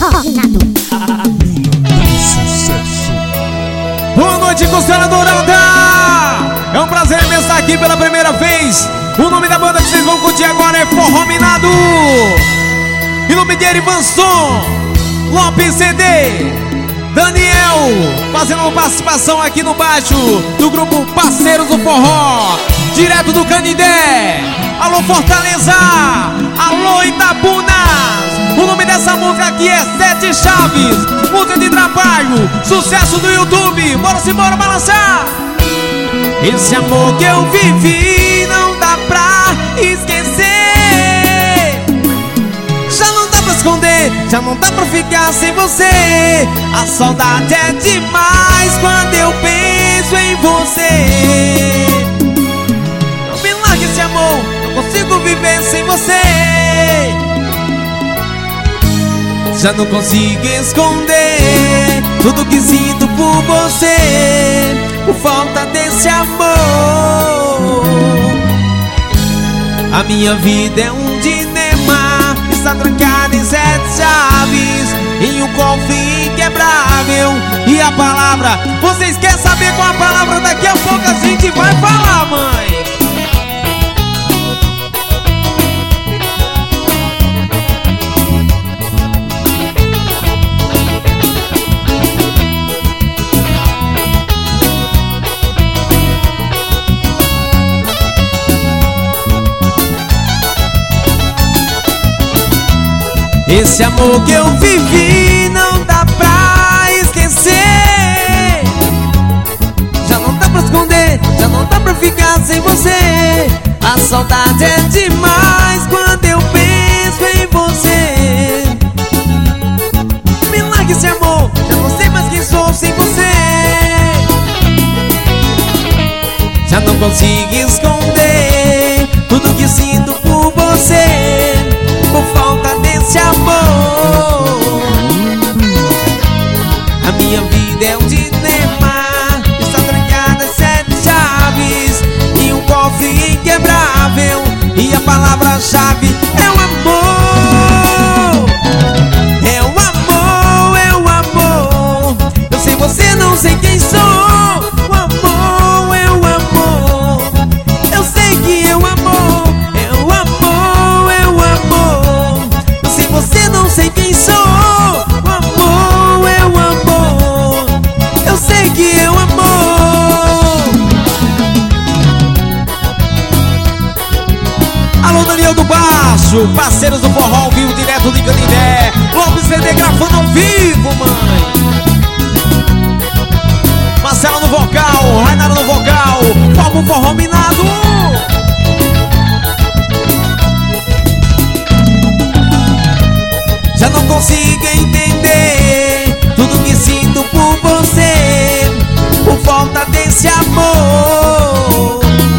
forró refinado. Sucesso. Boa noite, Costela Dourada! É um prazer imenso estar aqui pela primeira vez. O nome da banda que vocês vão curtir agora é Forró Minado. Em nome de Erivanson, Lopes CD, Daniel, fazendo uma participação aqui no baixo do grupo Parceiros do Forró, direto do Canindé. Alô Fortaleza, alô Itapunas. O nome dessa música aqui é Sete Chaves, música de trabalho, sucesso do YouTube. Bora se bora balançar. Esse amor que eu vivi não dá pra esquecer. Já não dá pra esconder, já não dá pra ficar sem você. A saudade é demais quando eu penso em você. Não me largue esse amor, não consigo viver sem você. Já não consigo esconder tudo que sinto por você, por falta desse amor. A minha vida é um dilema, está trancada em 7 chaves, em um cofre inquebrável. E a palavra, vocês querem saber qual a palavra? Daqui a pouco a gente vai falar, mãe. Esse amor que eu vivi não dá pra esquecer. Já não dá pra esconder, já não dá pra ficar sem você. A saudade é demais quando eu penso em você. Me largue esse amor, já não sei mais quem sou sem você. Já não consigo esconder tudo que sinto por você, por falta desse amor. A minha vida é um dilema, está trancada em 7 chaves, e um cofre inquebrável. E a palavra-chave é o amor. É o amor, é o amor. Eu sei você, não sei quem sou. O amor é o amor. Eu sei que é o amor. É o amor, é o amor. Eu sei você, não sei quem sou. O amor é o amor. Eu sei que é o amor. Alô Daniel do Baixo, Parceiros do Forró ao vivo, direto de Canindé. Lopes CD gravando ao vivo, mãe. Marcelo no vocal, Rainara no vocal, forma um Forró Minado. Já não consigo entender tudo que sinto por você, por falta desse amor.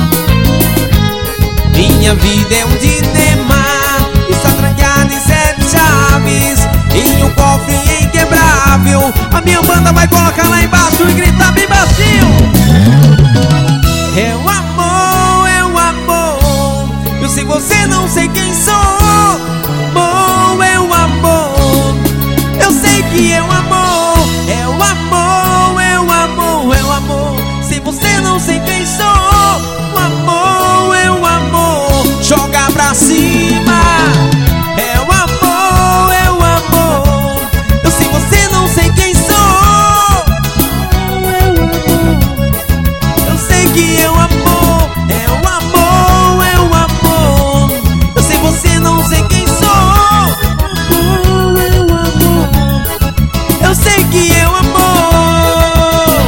Minha vida é um dilema, está trancada em 7 chaves, em um cofre inquebrável. A minha banda vai colocar lá embaixo e gritar bem baixinho. É o amor, é o amor. Eu sei você, não sei quem sou. Amor, é o amor. Eu sei que é o amor. É o amor, é o amor, é o amor. Sem você, não sei quem sou. O amor, é o amor. Joga pra cima. É o amor, é o amor. Eu sei você, não sei quem sou. Eu sei que é o amor. É o amor, é o amor. Eu sei você, não sei quem sou. Eu sei que é o amor.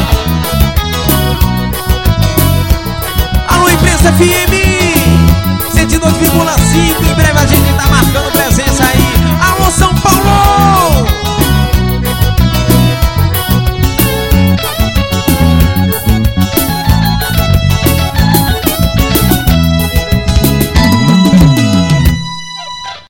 Alô, Imprensa FM 102,5 em breve.